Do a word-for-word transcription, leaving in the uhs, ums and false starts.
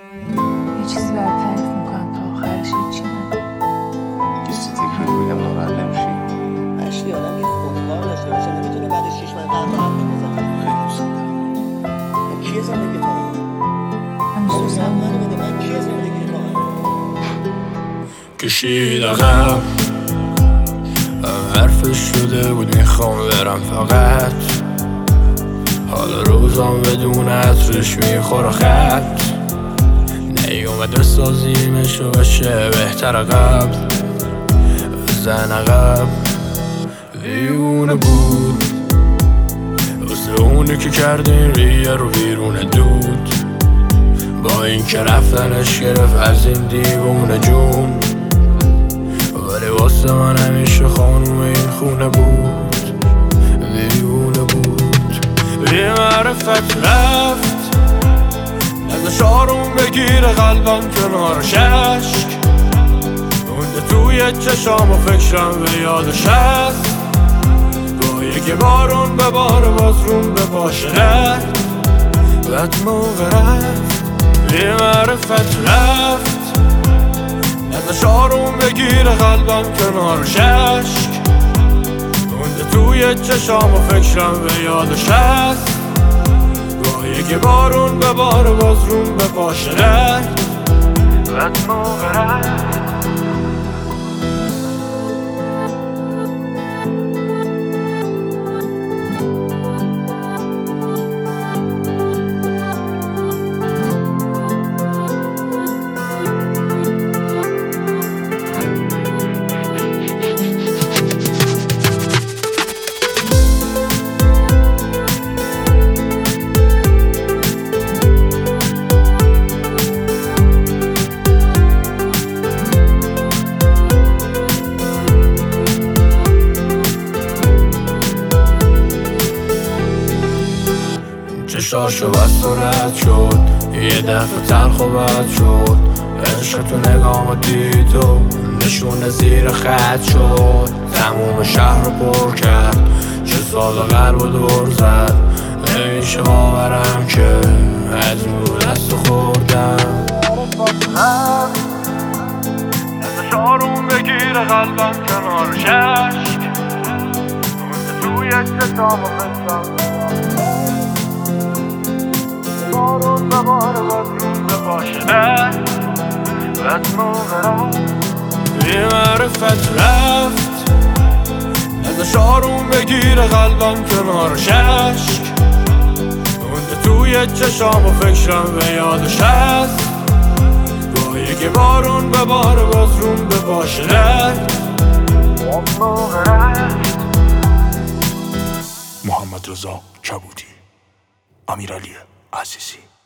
یه چیزی برای تعریف میکنم تا آخرش هیچی نداره. کسی تکراری بگم ناراحت نمیشی؟ اشتی آدم یه خودکار داشته باشه نمیتونه بعد شیش ماه قرار هم بزنه. خیلی دوست دارم. کیه زندگی تو؟ همیشه بابا دوستم من دارم. بده من کیه زندگی تو؟ کشید عقب حرفش شده بود میخوام برم فقط حال روزم بدون عطرش میخوره خط نیومده سازیمش و بشه بهتر قبل بزن عقب دیونه بود واسه اونی که کردین ریه رو بیرون دود با این که رفتنش گرفت از این دیوونه جون ولی واسه من همیشه خانوم این خونه بود دیوونه بود بی معرفت رفت نزش آروم بگیر قلبم کنار ششک مونده توی چشام و فکرم به یادش هست با یکی بارون به بار باز روم به باشه بد موقع رفت بی معرفت رفت ازش آروم بگیر قلبم کنار ششک مونده توی چشام و فکرم به یادش هست با یکی بارون به بار باز روم به باشه بد موقع رفت چشاشو بست و رد شد یه دفعه تلخ و بد شد عشق تو نگاه دید و نشونه زیر خط شد تموم شهر رو پر کرد چه سال قلب و دور زد نمیشه باورم که از اون دست خوردم ازش آروم بگیر قلبم کنار ششک مونده توی چشام و فکرم بارون به بار باز روم به باشه بد موقع رفت بی معرفت رفت ازش آروم بگیر قلبم کنار ششک مونده توی چشام و فکرم به یادش هست با یکی بارون به بار باز روم به باشه بد موقع رفت. محمد رضا کبودی، امیرعلی عزیزی.